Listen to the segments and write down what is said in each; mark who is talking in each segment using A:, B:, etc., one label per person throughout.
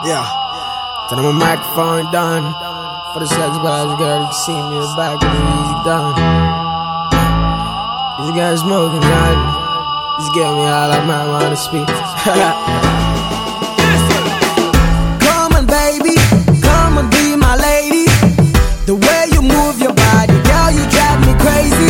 A: Yeah. Turn on my microphone done. For the sex bars, girl, you can see me in the back of the easy done. These guys smoking, man. Just get me all I might wanna speak. Come on, baby. Come and be my lady. The way you move your body, girl, you drive me crazy.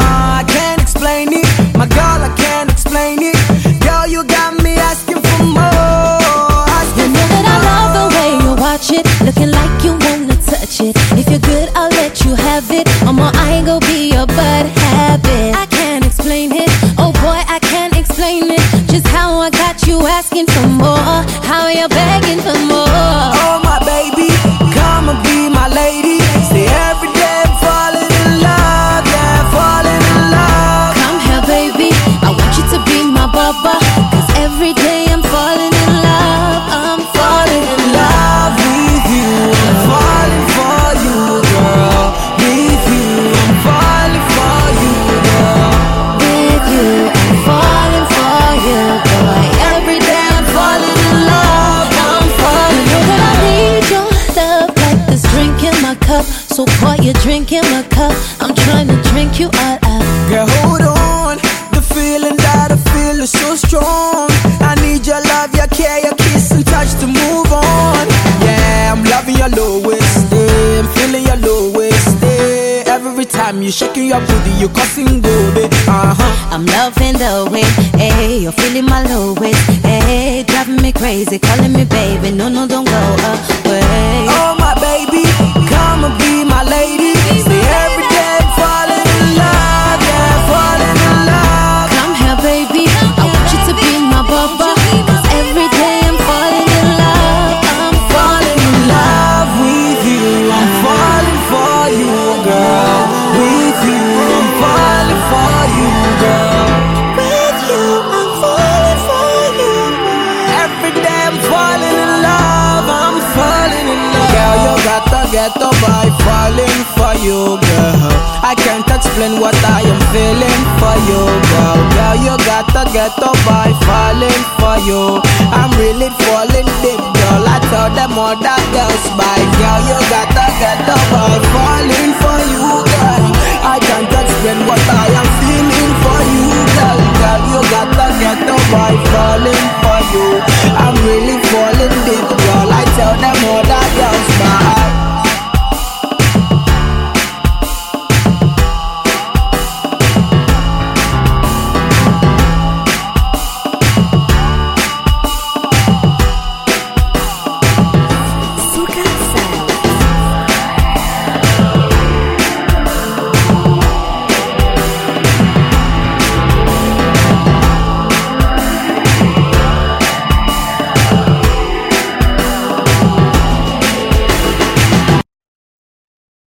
A: I can't explain it. My girl, I can't explain it. Girl, you got me asking for more.
B: You know that I love the way you watch it, looking like you wanna touch it. If you're good, I'll let you have it. I ain't gon' be your bad habit. I can't explain it, oh boy, I can't explain it. Just how I got you asking for more, how you're begging for more.
A: Oh my baby, come and be my lady. Say every day I'm falling in love, yeah, falling in love.
B: Come here, baby, I want you to be my bubba, 'cause every day I'm falling in love. I'm falling in love
A: with you. I'm falling for you, girl. With you, I'm falling for you, girl.
B: With you, I'm falling for you, boy. Every day I'm falling in love. I'm falling. You know that I need your love like this drink in my cup. So pour your drink in my cup. I'm trying to drink you all up.
A: Girl, hold on. The feeling that I feel is so strong. I need your love, your care, your kiss and touch to move on. Yeah, I'm loving your low waist, I'm feeling your low waist. Every time you shaking your booty, you causing go, babe.
B: I'm loving the way, hey, you're feeling my low waist, hey, driving me crazy, calling me baby, no, don't go away.
A: Oh my baby, come and be my lady. Say every day I'm falling in love, yeah, falling in love.
B: Come here, baby, I want you to be my bubba, 'cause every day I'm falling in love. I'm falling in love
A: with you. I'm falling for you, girl. With you, I'm falling for you, girl.
B: With you, I'm falling for you.
A: Every day I'm falling in love. I'm falling in love. Girl, you gotta get up by falling for you, girl. I can't explain what I am feeling for you, girl. Girl, you gotta get up by falling for you. I'm really falling deep, girl. I tell them other girls bye. Girl, you gotta get up by falling for you, girl. I can't explain what I am feeling for you, girl. Girl, you gotta get up by falling for you.